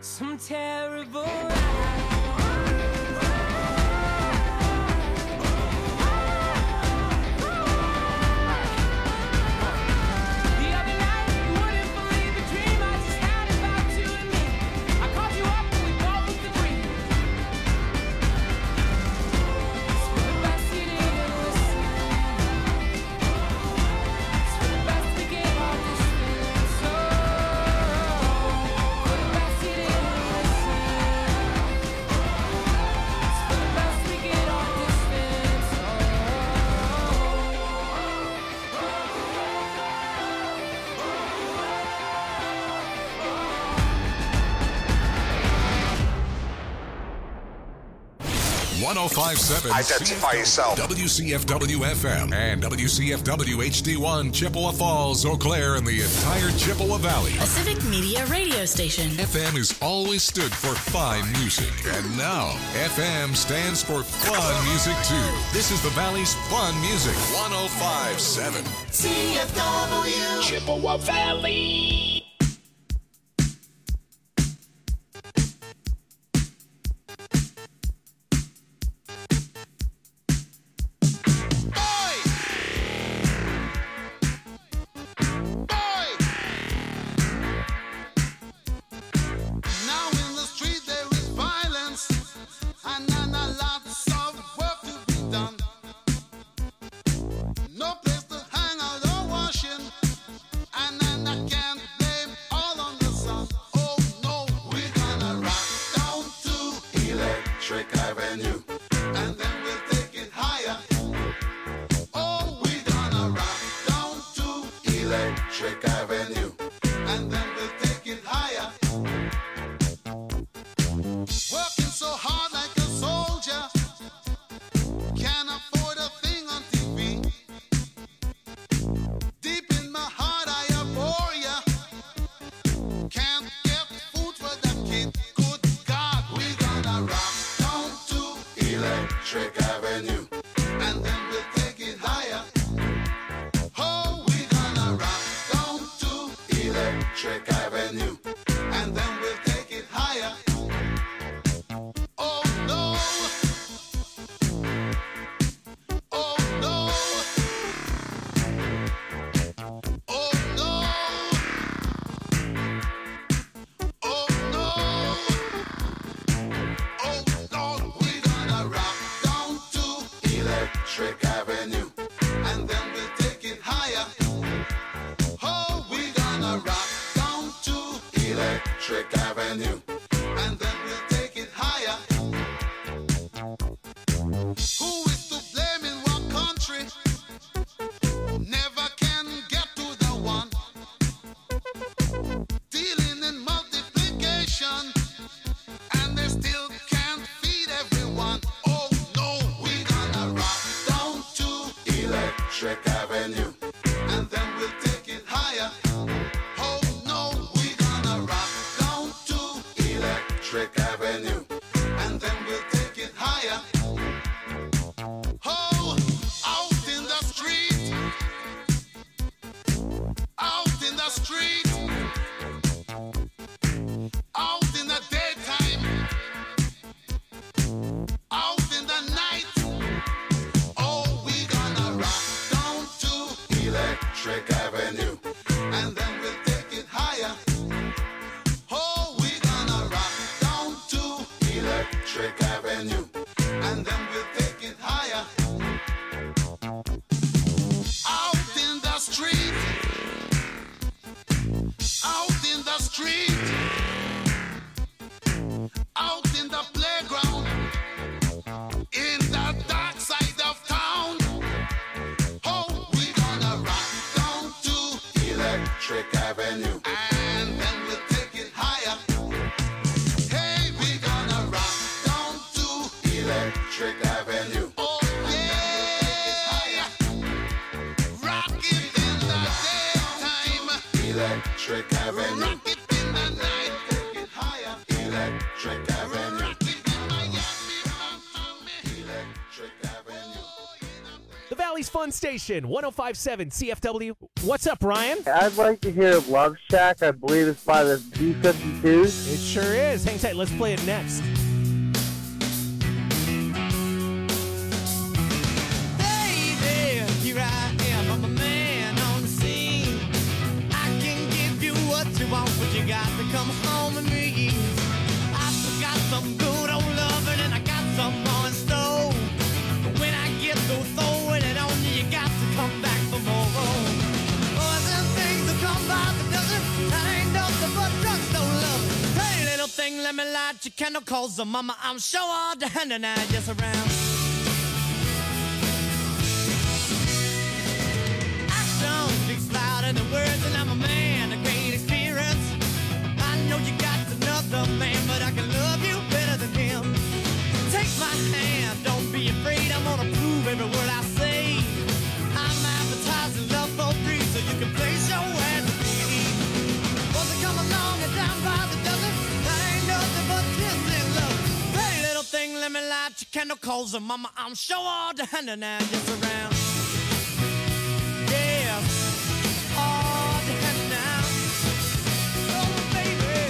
some terrible Identify yourself. WCFW FM and WCFW HD1 Chippewa Falls, Eau Claire, and the entire Chippewa Valley. A civic media radio station. FM has always stood for fine music, and now FM stands for fun music too. This is the Valley's fun music. 105.7 CFW Chippewa Valley. Electric Avenue. Rock it in the fun station, 105.7 CFW. What's up, Ryan? I'd like to hear Love Shack. I believe it's by the B-52s. It sure is. Hang tight. Let's play it next. Baby, here I am. I'm a man on the scene. I can give you what you want, but you got to come home with me. I've got some good old loving and I got some more in store. But when I get through throwing it on you, you got to come back for more. Boys and things that come by the dozen, that ain't nothing but drugstore love. Hey, little thing, let me light your candle, cause mama, I'm sure all the hand and I just around. Action speaks louder than words, and I'm a man of great experience. I know you got another man, but I can love you better than him. Take my hand, don't be afraid, I'm gonna prove every word I say. I'm advertising love for free, so you can place your hands on me. Boys that come along and down by the dozen, that ain't nothing but kiss and love. Hey, little thing, let me light your candle, cause mama, I'm sure all the hand and I just around. Yeah, all the hand now. Oh, baby.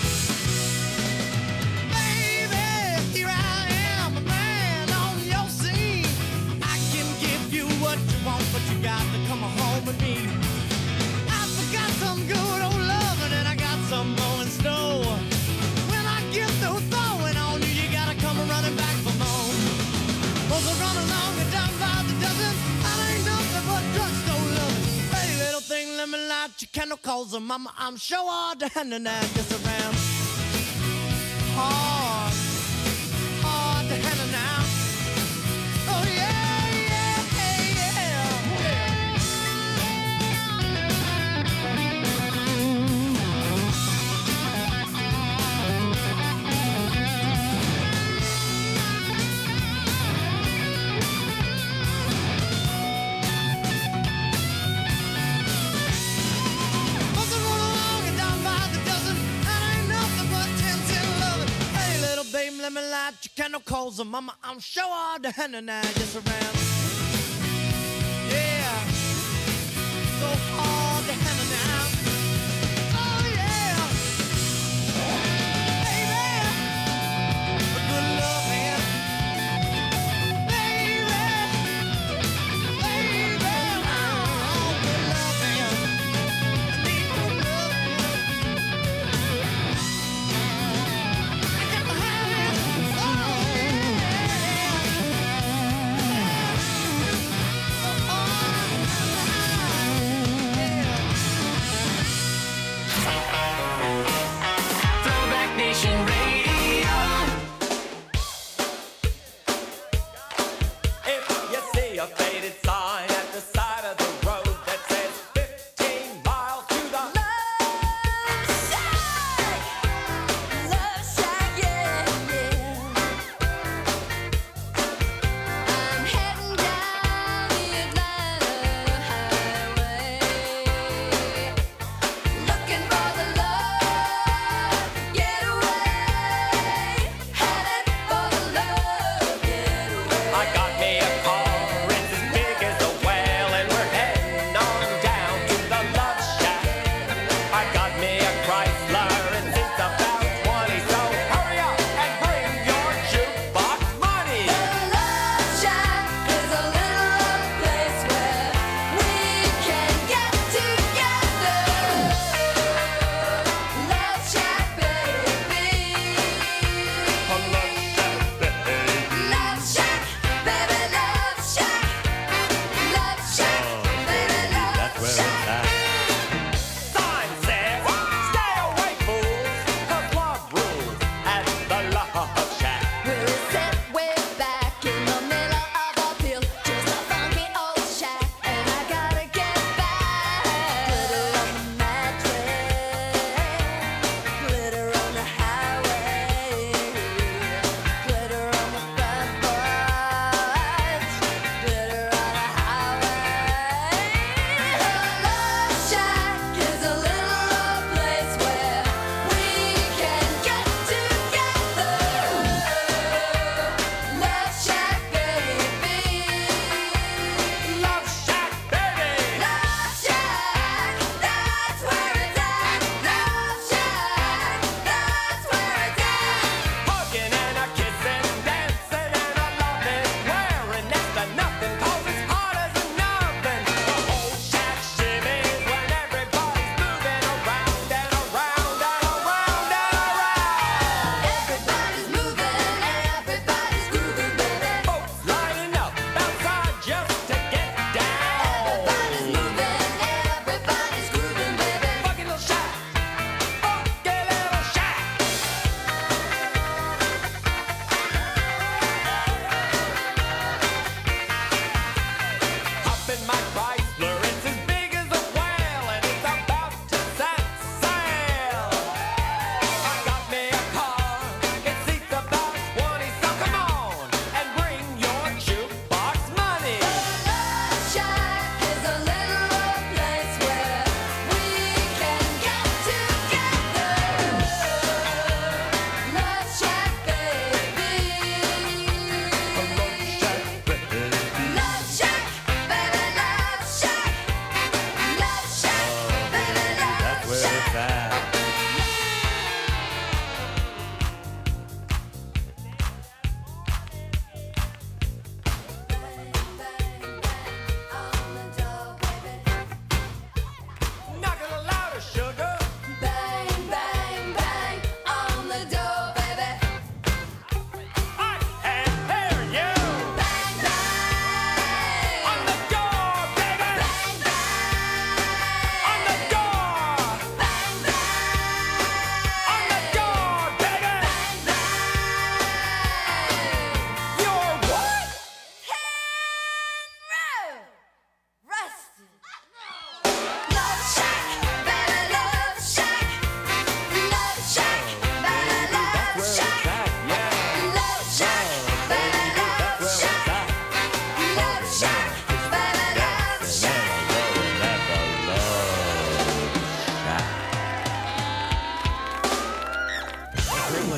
Baby, here I am, a man on your scene. I can give you what you want, but you got to come home with me. I forgot some good old loving and I got some more in store. When I get through throwing on you, you gotta come running back for more. Boys are running along and down by the dozen, I ain't nothing but drugstore loving. Hey, little thing, let me light your candle, cause mama, I'm sure all the hand and I just around. Hard, hard to handle now. Oh yeah, yeah, Boys are running along and down by the dozen, that ain't nothing but 10 loving. Hey, little baby, let me light your candle, cause mama, I'm sure all the hand and I just around. Yeah, so hard to handle now. Oh yeah, baby, a good loving. Baby, oh, good loving. I need good loving. I got to have it. Oh yeah.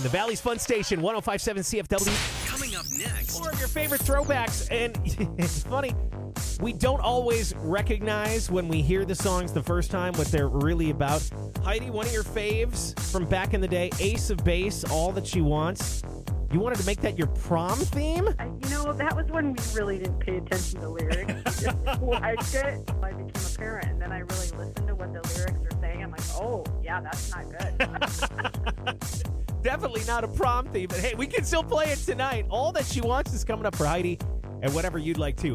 the Valley's Fun Station, 105.7 CFW. Coming up next. More of your favorite throwbacks. And it's funny, we don't always recognize when we hear the songs the first time what they're really about. Heidi, one of your faves from back in the day, Ace of Base, All That She Wants. You wanted to make that your prom theme? That was when we really didn't pay attention to lyrics. We just liked it. I became a parent, and then I really listened to what the lyrics are saying. I'm like, oh, yeah, that's not good. Definitely not a prom theme, but hey, we can still play it tonight. All That She Wants is coming up for Heidi, and whatever you'd like to.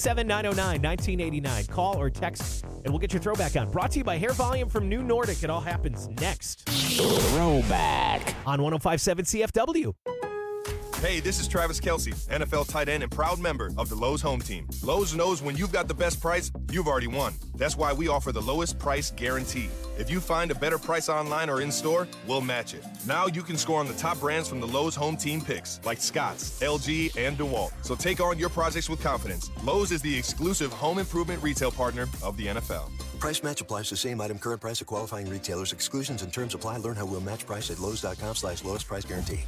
877-909-1989. Call or text, and we'll get your throwback on. Brought to you by Hair Volume from New Nordic. It all happens next. Throwback. On 105.7 CFW. Hey, this is Travis Kelce, NFL tight end and proud member of the Lowe's Home Team. Lowe's knows when you've got the best price, you've already won. That's why we offer the lowest price guarantee. If you find a better price online or in-store, we'll match it. Now you can score on the top brands from the Lowe's Home Team picks, like Scotts, LG, and DeWalt. So take on your projects with confidence. Lowe's is the exclusive home improvement retail partner of the NFL. Price match applies to same item, current price of qualifying retailers. Exclusions and terms apply. Learn how we'll match price at lowes.com/lowest price guarantee.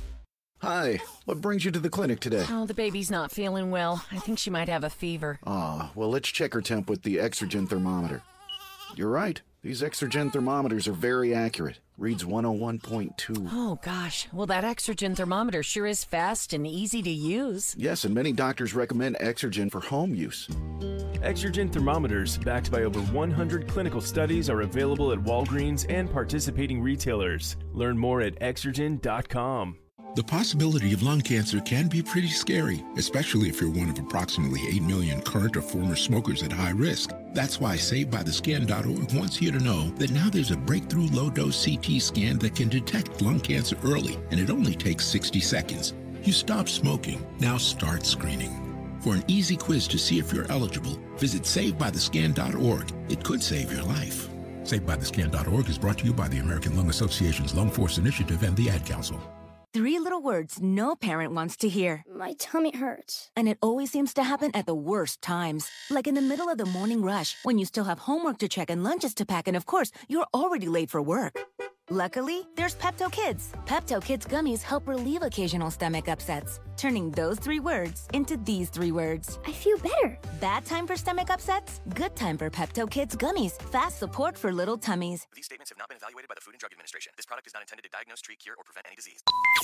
Hi, what brings you to the clinic today? Oh, the baby's not feeling well. I think she might have a fever. Well, let's check her temp with the Exergen thermometer. You're right. These Exergen thermometers are very accurate. Reads 101.2. Oh, gosh. Well, that Exergen thermometer sure is fast and easy to use. Yes, and many doctors recommend Exergen for home use. Exergen thermometers, backed by over 100 clinical studies, are available at Walgreens and participating retailers. Learn more at Exergen.com. The possibility of lung cancer can be pretty scary, especially if you're one of approximately 8 million current or former smokers at high risk. That's why SaveByTheScan.org wants you to know that now there's a breakthrough low-dose CT scan that can detect lung cancer early, and it only takes 60 seconds. You stop smoking, now start screening. For an easy quiz to see if you're eligible, visit SaveByTheScan.org. It could save your life. SaveByTheScan.org is brought to you by the American Lung Association's Lung Force Initiative and the Ad Council. 3 little words no parent wants to hear. My tummy hurts. And it always seems to happen at the worst times. Like in the middle of the morning rush, when you still have homework to check and lunches to pack, and of course, you're already late for work. Luckily, there's Pepto Kids. Pepto Kids gummies help relieve occasional stomach upsets, turning those 3 words into these 3 words. I feel better. Bad time for stomach upsets? Good time for Pepto Kids gummies. Fast support for little tummies. These statements have not been evaluated by the Food and Drug Administration. This product is not intended to diagnose, treat, cure, or prevent any disease.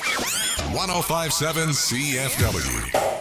105.7 CFW.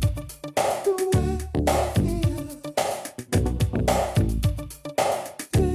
Yeah.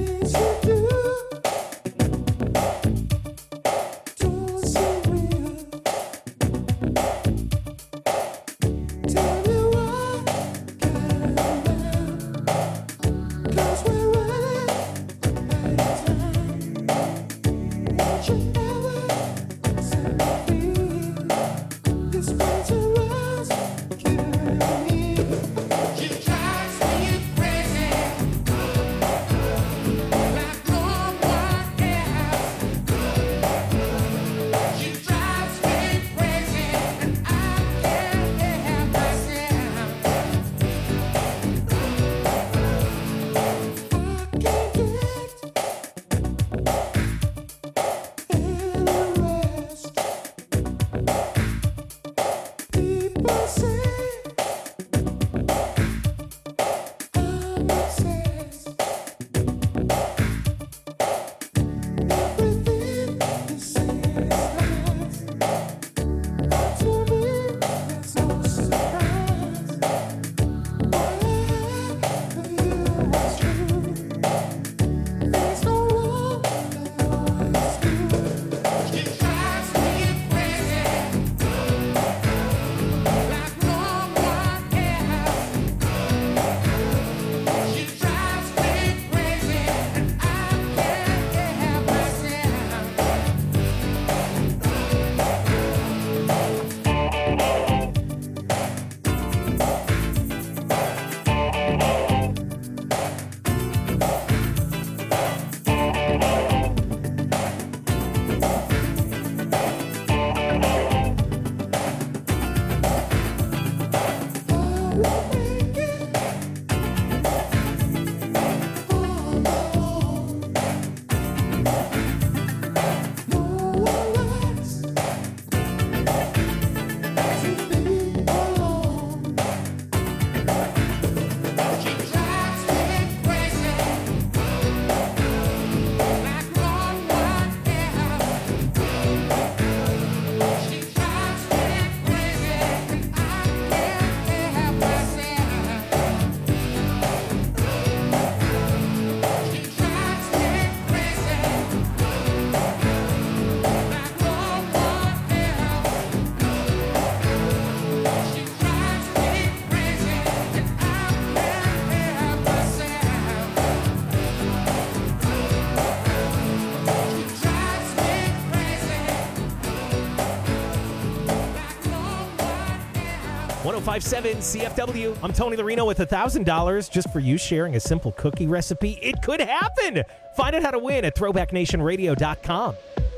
97.5 CFW. I'm Tony Larino with $1,000 just for you sharing a simple cookie recipe. It could happen. Find out how to win at throwbacknationradio.com.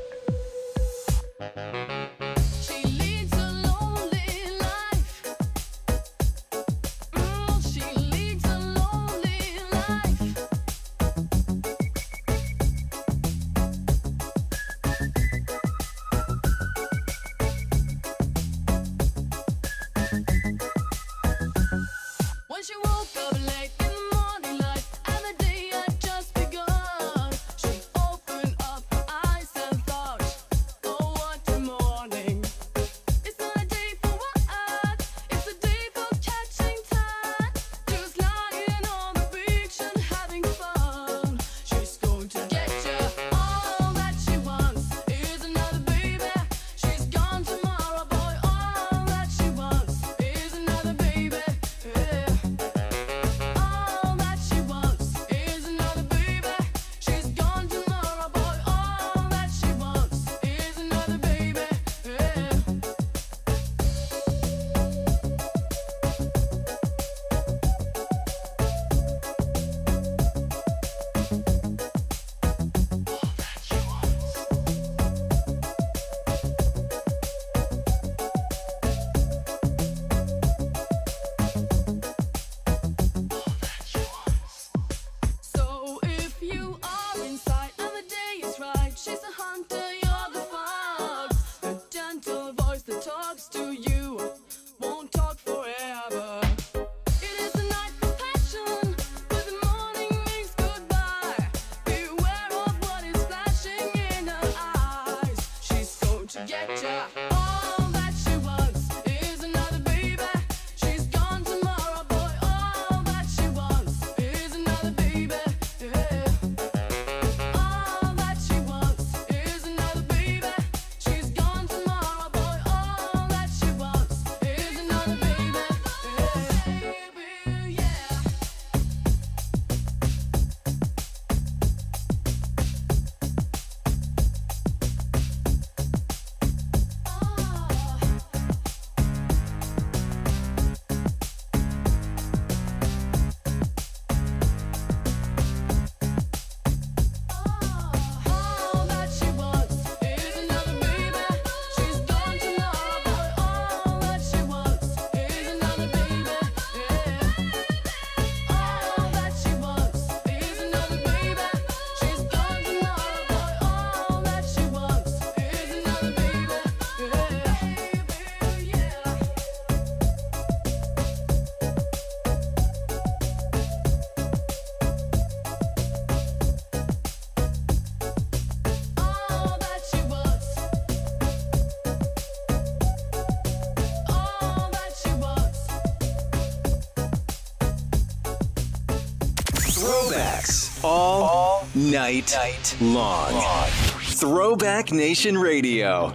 Throwbacks all night long. Throwback Nation Radio.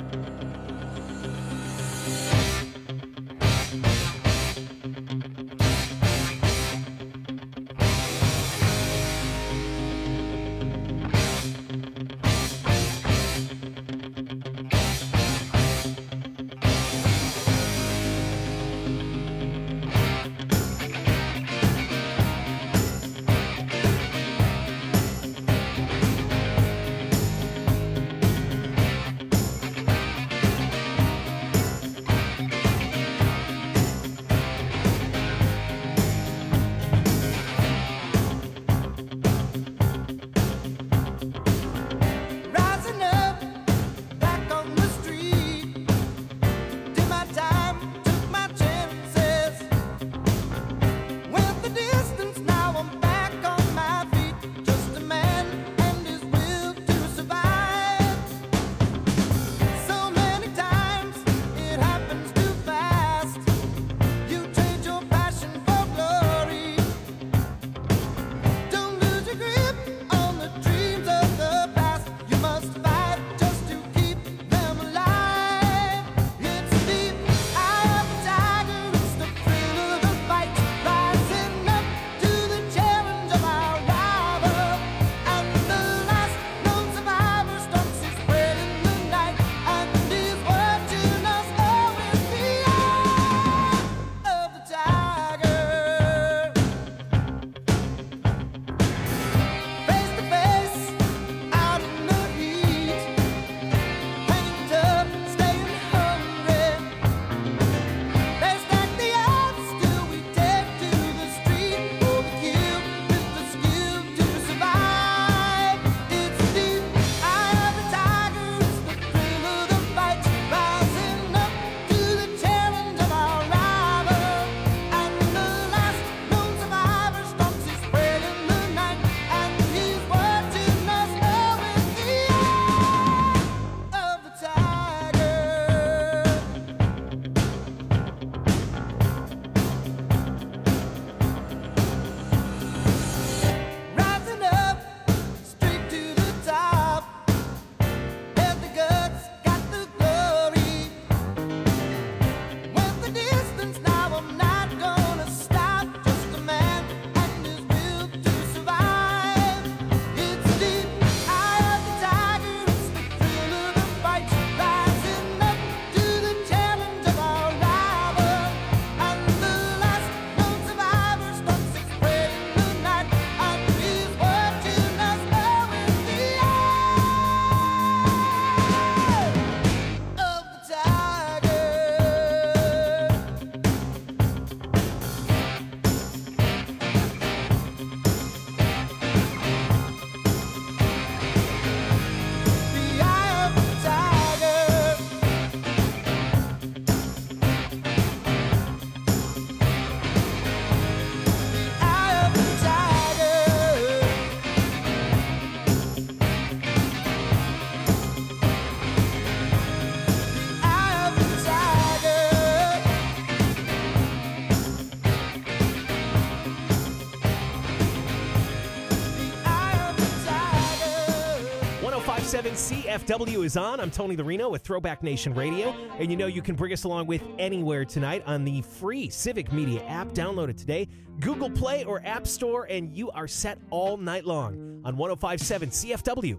105.7 CFW is on. I'm Tony Lorino with Throwback Nation Radio. And you know you can bring us along with anywhere tonight on the free Civic Media app. Download it today. Google Play or App Store, and you are set all night long on 105.7 CFW.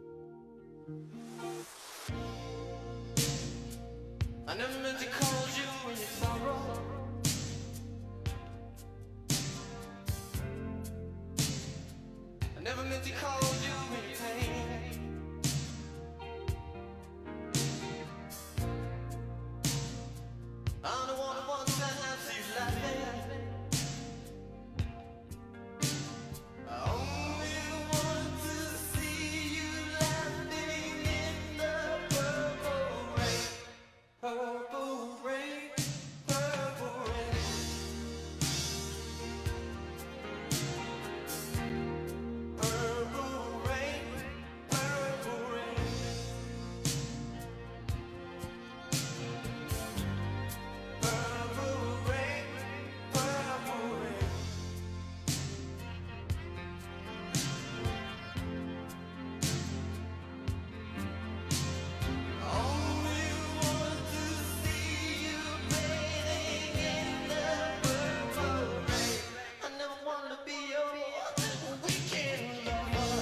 I never meant to call you in your sorrow. I never meant to call you in your pain. I'm the one who wants to have you laughing. I only want to see you laughing in the purple rain. Purple rain, purple rain. Purple rain, purple rain. Purple rain, purple rain. Only want to see you bathing in the purple rain. I never want to be your weekend lover.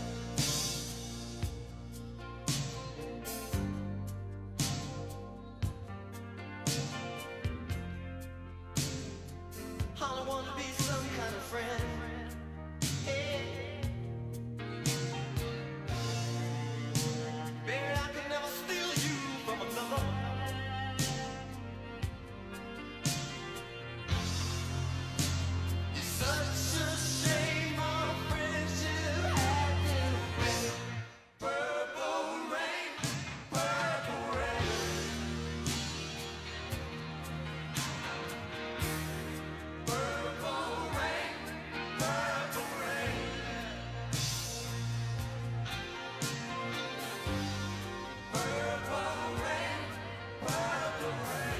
I don't want to be some kind of friend. Hey. Baby, I can never steal you from another. It's such a shame our friendship had to end. Purple rain, purple rain. Purple rain, purple rain. Purple rain, purple rain.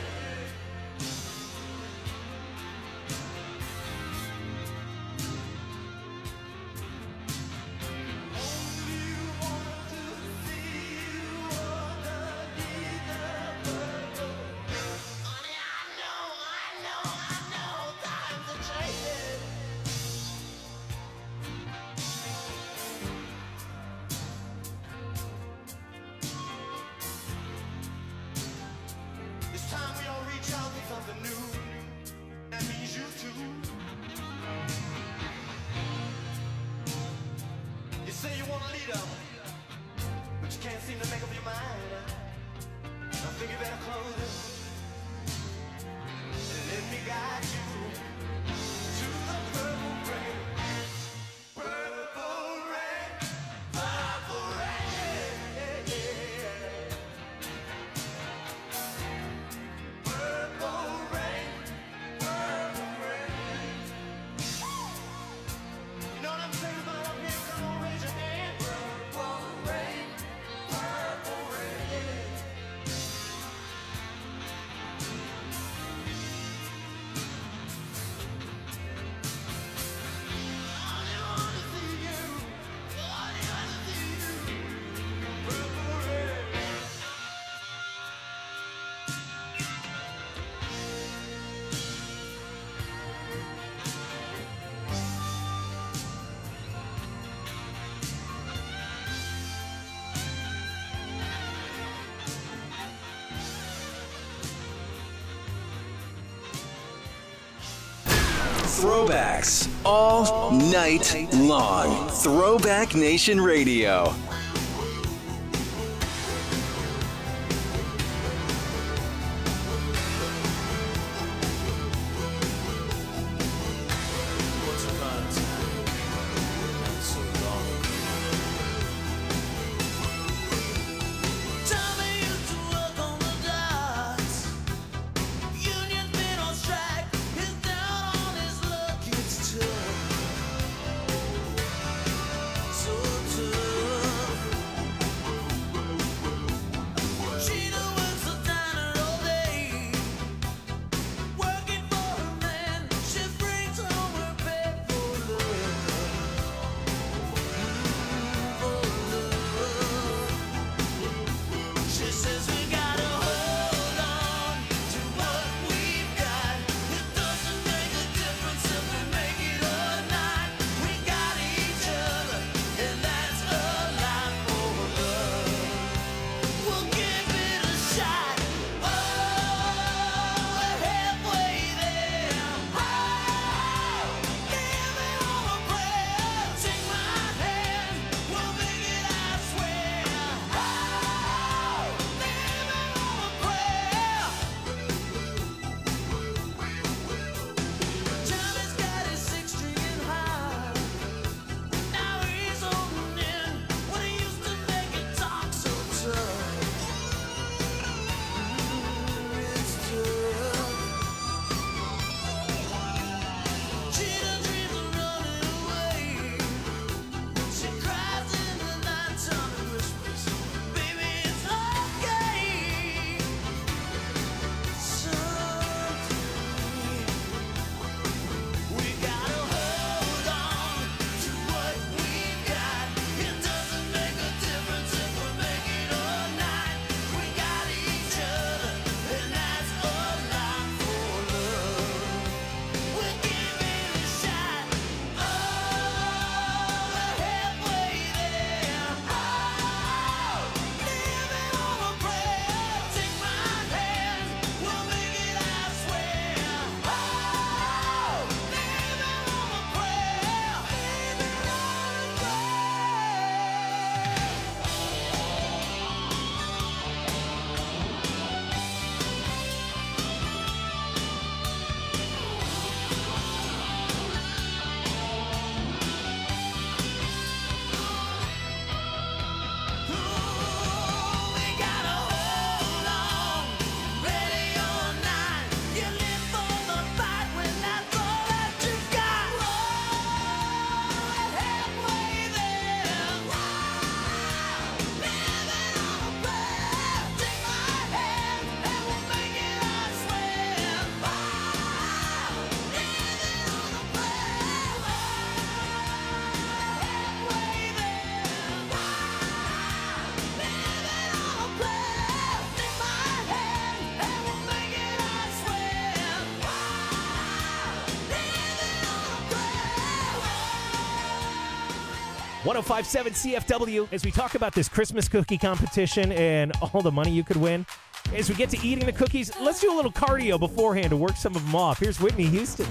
Only want to see you underneath the purple rain. Honey, I know, times are changing. It's time we all reach out for something new. That means you too. You say you want a leader, but you can't seem to make up your mind. I think you better close it and let me guide you to the purple rain. Purple rain, purple rain. Purple rain, purple rain. You know what I'm saying about up here? Come on, raise your hand. Purple rain, purple rain. Throwbacks all night long. Throwback Nation Radio. So 105.7 CFW. As we talk about this Christmas cookie competition and all the money you could win, as we get to eating the cookies, let's do a little cardio beforehand to work some of them off. Here's Whitney Houston.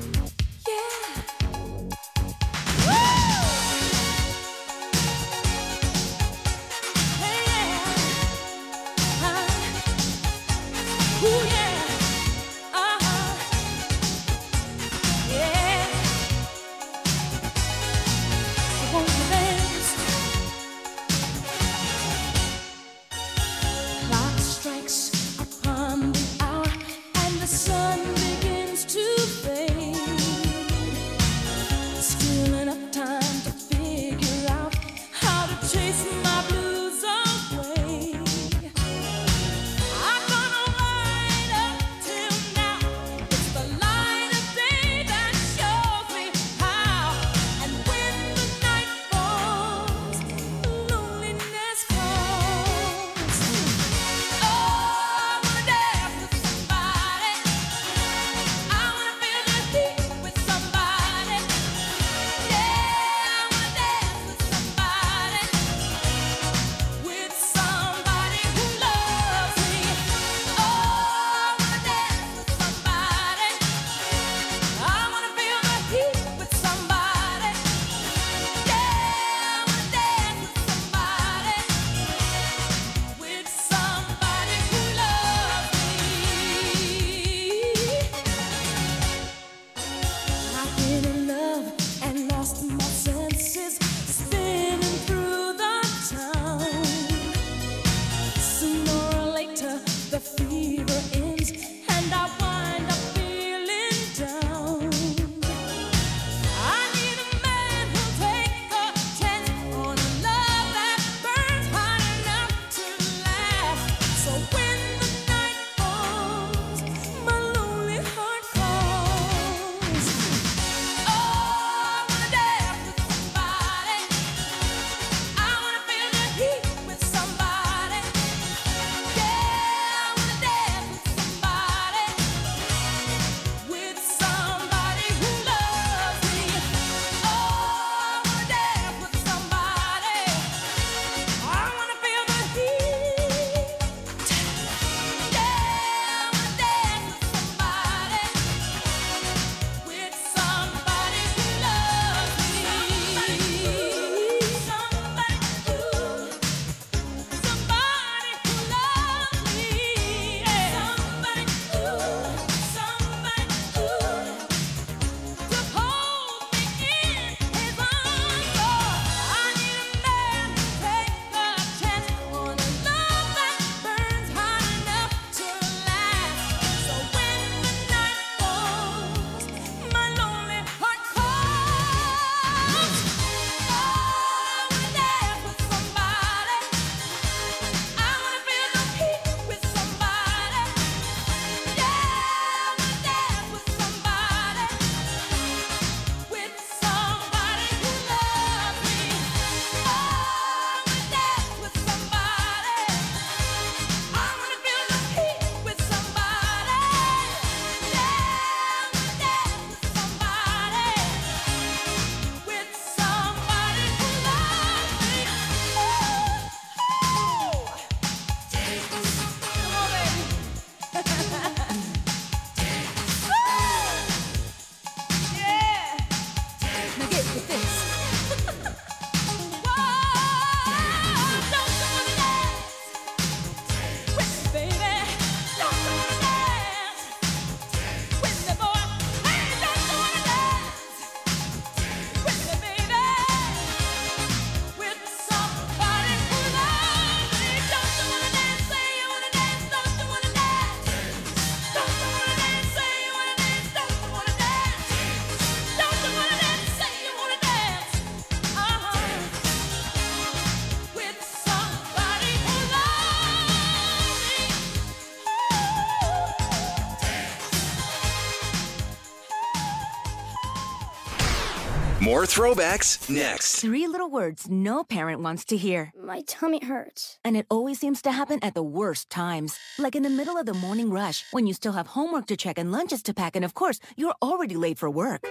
More throwbacks next. 3 little words no parent wants to hear. My tummy hurts. And it always seems to happen at the worst times. Like in the middle of the morning rush, when you still have homework to check and lunches to pack, and of course, you're already late for work.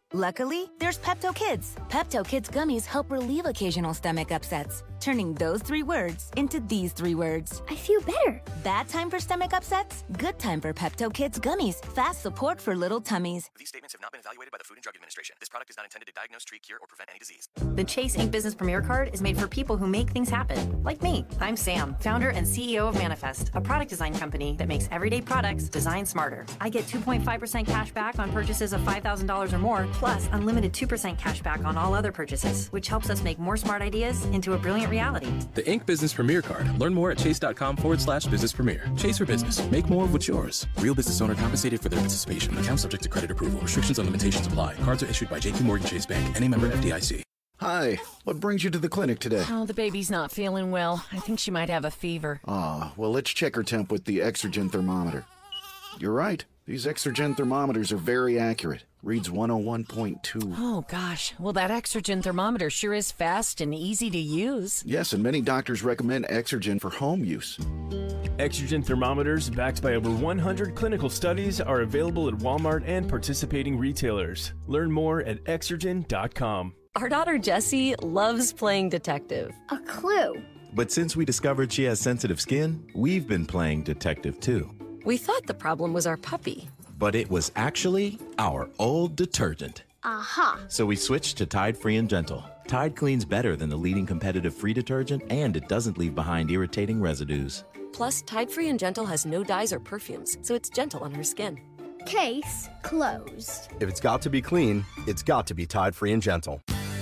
Luckily, there's Pepto Kids. Pepto Kids gummies help relieve occasional stomach upsets, turning those 3 words into these 3 words. I feel better. Bad time for stomach upsets? Good time for Pepto Kids gummies. Fast support for little tummies. These statements have not been evaluated by the Food and Drug Administration. This product is not intended to diagnose, treat, cure, or prevent any disease. The Chase Ink Business Premier Card is made for people who make things happen, like me. I'm Sam, founder and CEO of Manifest, a product design company that makes everyday products designed smarter. I get 2.5% cash back on purchases of $5,000 or more, plus unlimited 2% cash back on all other purchases, which helps us make more smart ideas into a brilliant reality. The Ink Business Premier Card. Learn more at chase.com/business premier. Chase for business. Make more of what's yours. Real business owner compensated for their participation. Account subject to credit approval. Restrictions and limitations apply. Cards are issued by J.P. Morgan Chase Bank. Any member FDIC. Hi, what brings you to the clinic today? Oh, the baby's not feeling well. I think she might have a fever. Well, let's check her temp with the Exergen thermometer. You're right. These Exergen thermometers are very accurate. Reads 101.2. Oh, gosh. Well, that Exergen thermometer sure is fast and easy to use. Yes, and many doctors recommend Exergen for home use. Exergen thermometers, backed by over 100 clinical studies, are available at Walmart and participating retailers. Learn more at Exergen.com. Our daughter Jessie loves playing detective. A clue. But since we discovered she has sensitive skin, we've been playing detective too. We thought the problem was our puppy. But it was actually our old detergent. Aha. So we switched to Tide Free and Gentle. Tide cleans better than the leading competitive free detergent, and it doesn't leave behind irritating residues. Plus, Tide Free and Gentle has no dyes or perfumes, so it's gentle on her skin. Case closed. If it's got to be clean, it's got to be Tide Free and Gentle.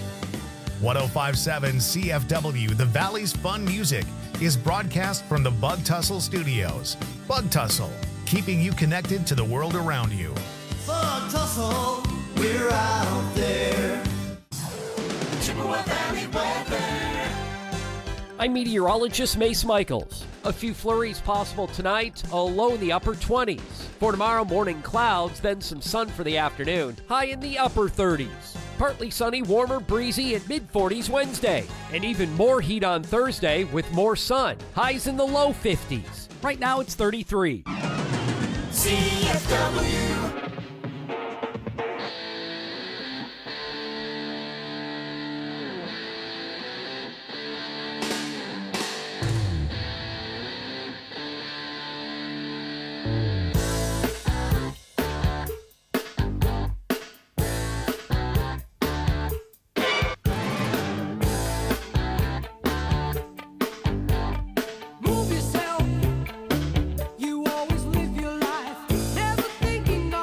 105.7 CFW, the Valley's Fun Music, is broadcast from the Bug Tussle Studios. Bug Tussle, keeping you connected to the world around you. Bug Tussle, we're out there. Chippewa Valley weather. I'm meteorologist Mace Michaels. A few flurries possible tonight, a low in the upper 20s. For tomorrow, morning clouds, then some sun for the afternoon, high in the upper 30s. Partly sunny, warmer, breezy at mid-40s Wednesday. And even more heat on Thursday with more sun. Highs in the low 50s. Right now it's 33. CFW. Move yourself. You always live your life, never thinking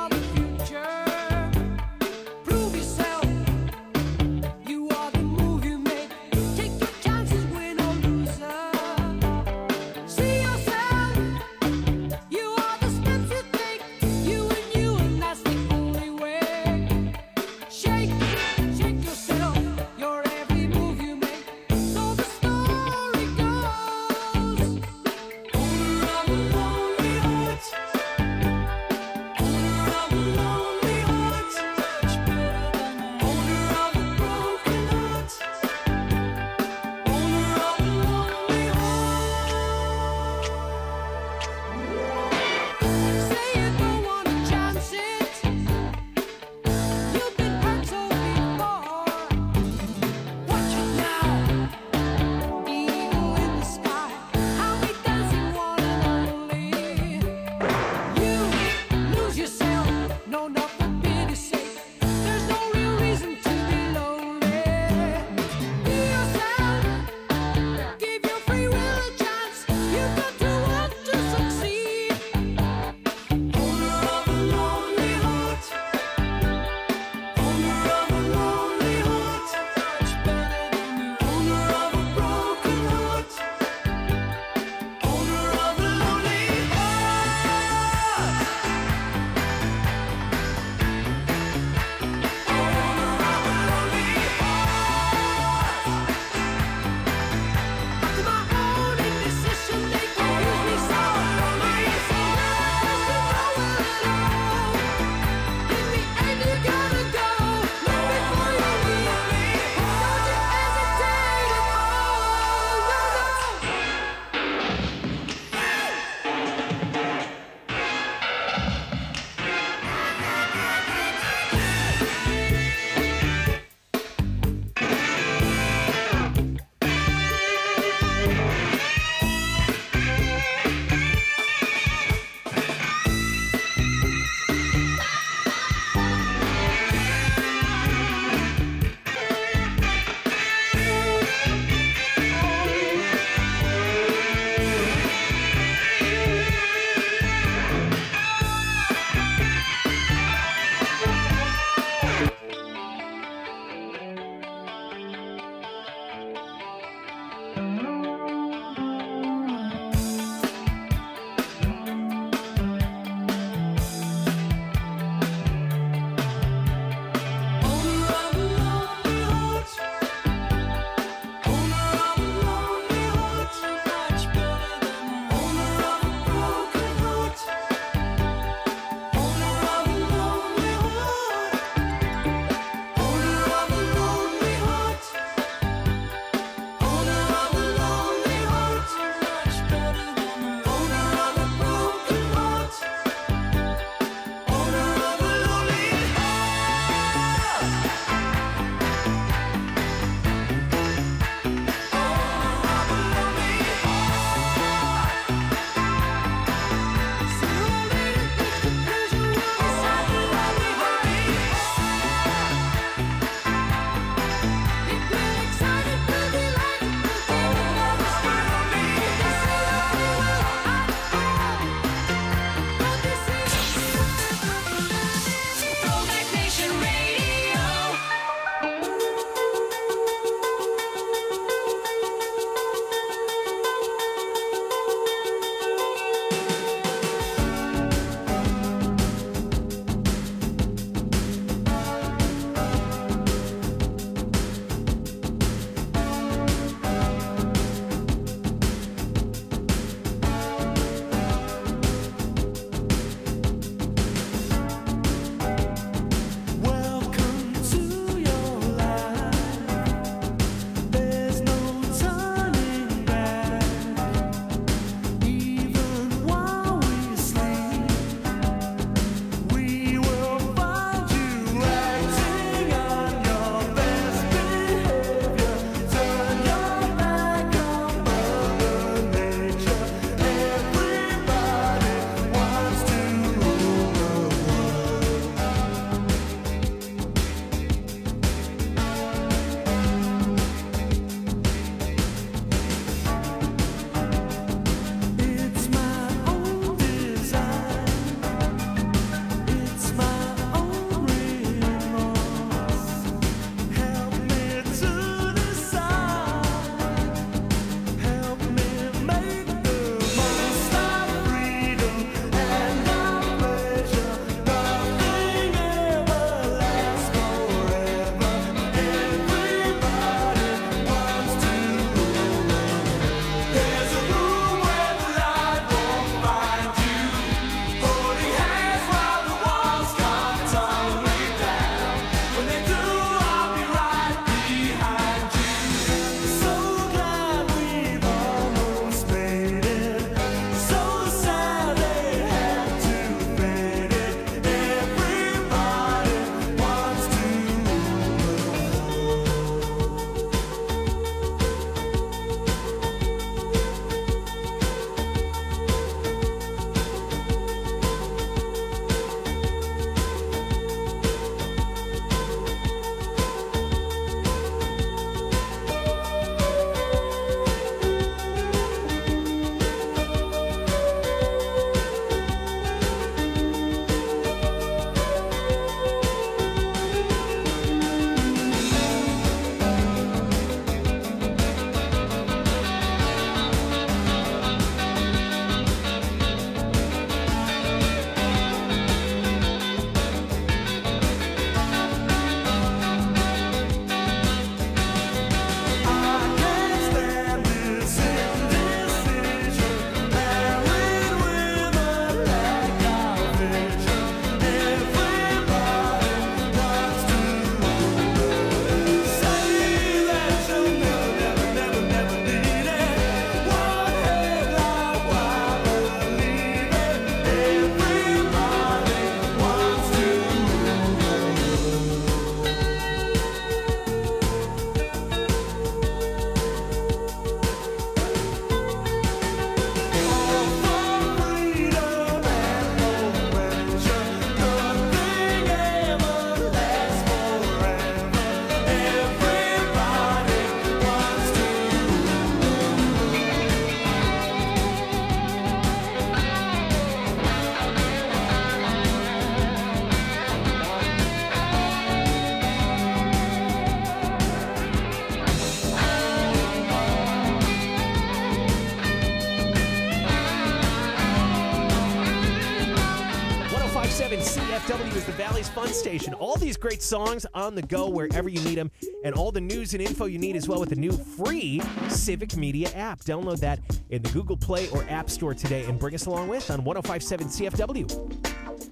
is the Valley's Fun Station. All these great songs on the go wherever you need them, and all the news and info you need as well with the new free Civic Media app. Download that in the Google Play or App Store today and bring us along with on 105.7 CFW.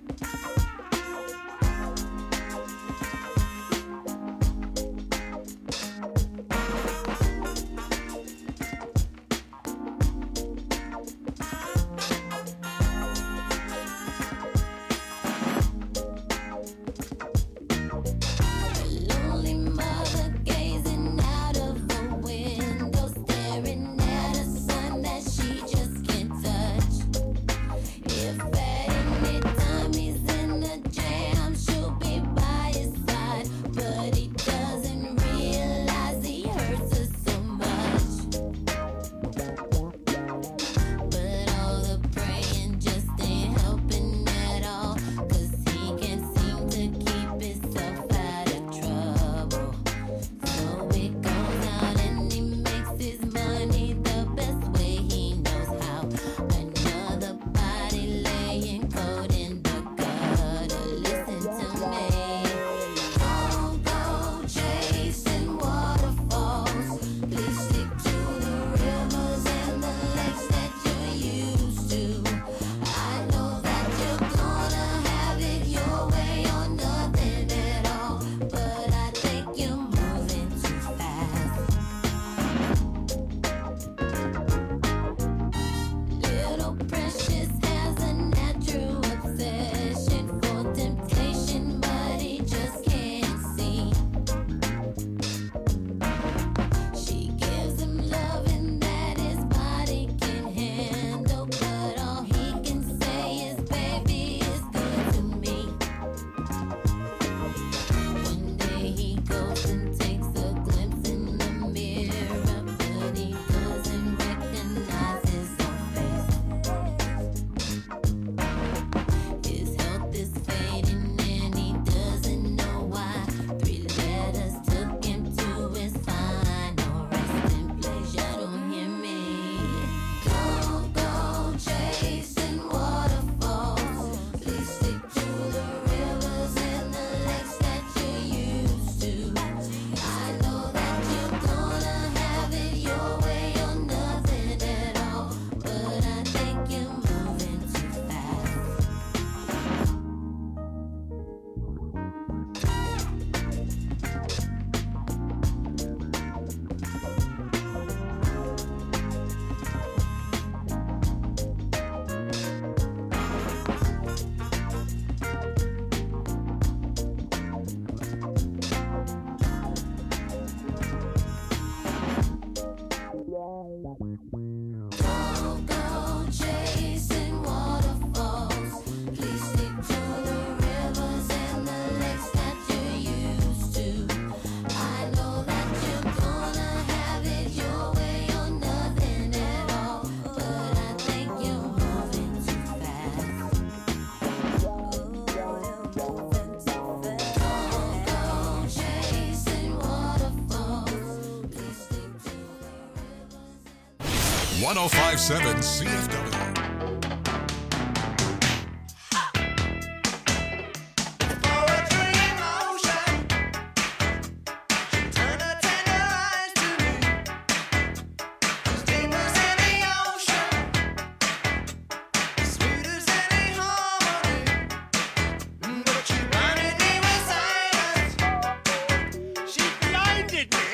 .105.7 CFW.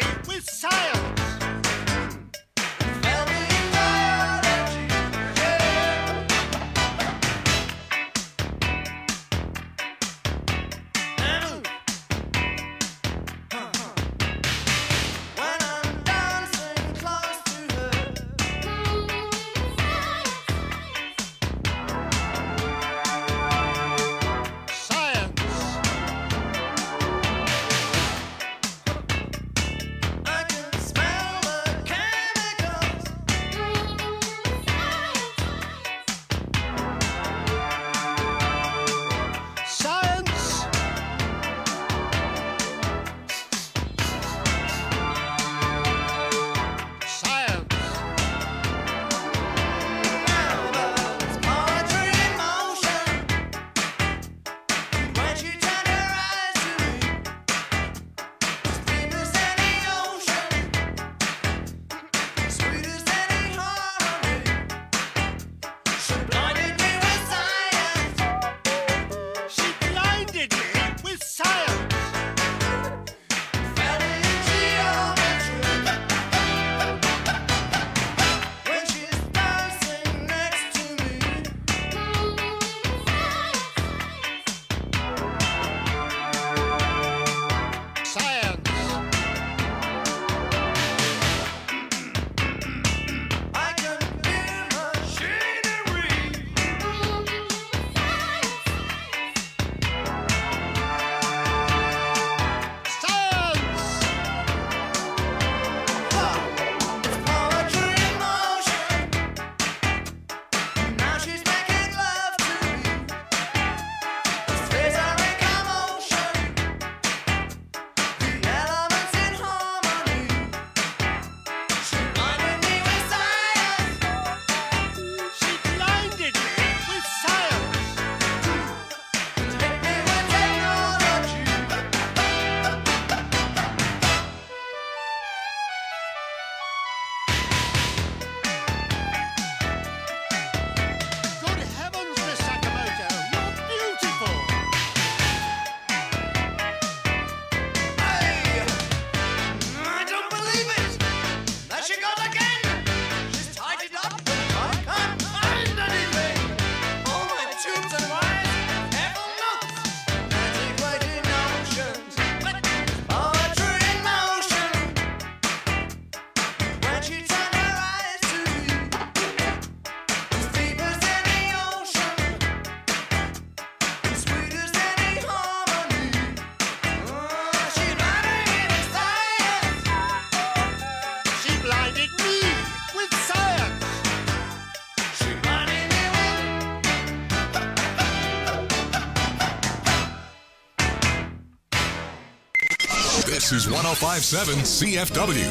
Silence. This is 105.7 CFW.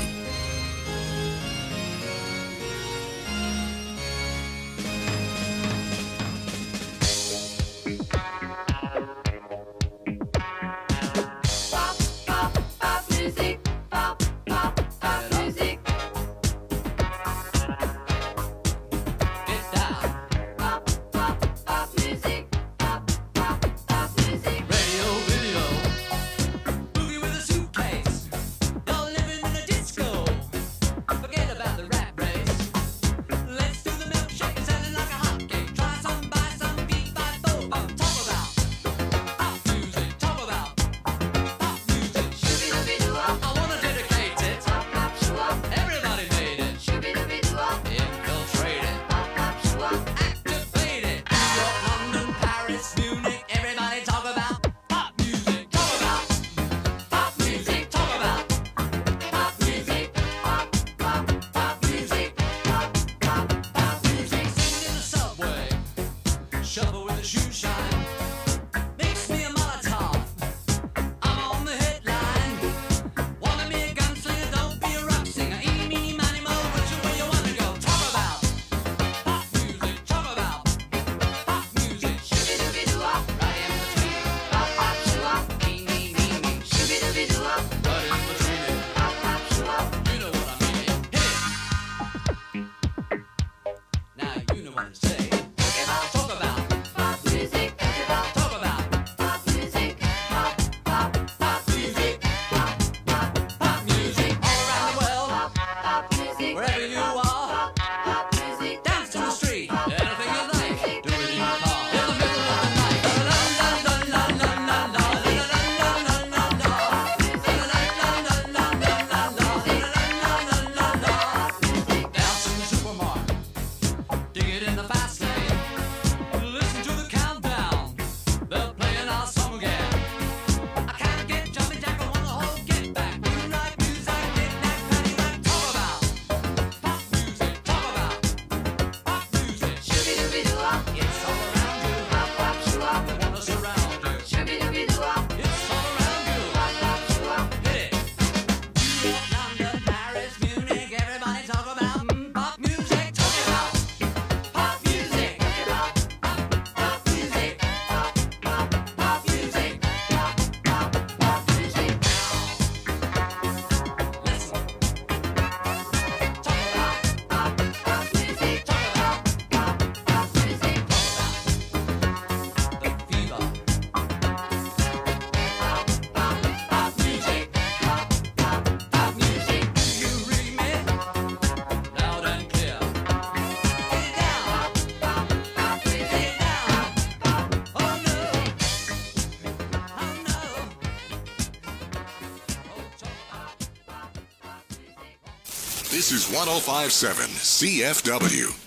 This is 105.7 CFW.